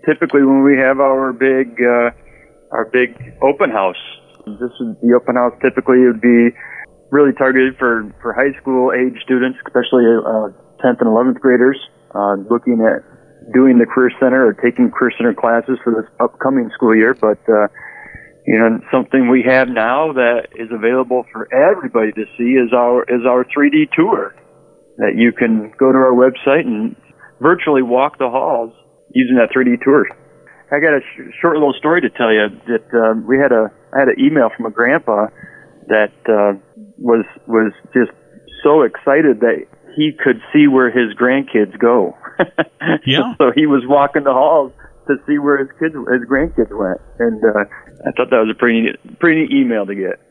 typically when we have our big open house. This is the open house. Typically, it would be really targeted for high school age students, especially 10th and 11th graders, looking at doing the Career Center or taking Career Center classes for this upcoming school year. But something we have now that is available for everybody to see is our 3D tour, that you can go to our website and virtually walk the halls using that 3D tour. I got a short little story to tell you that I had an email from a grandpa that was just so excited that he could see where his grandkids go. Yeah. So he was walking the halls to see where his grandkids went, and I thought that was a pretty neat email to get.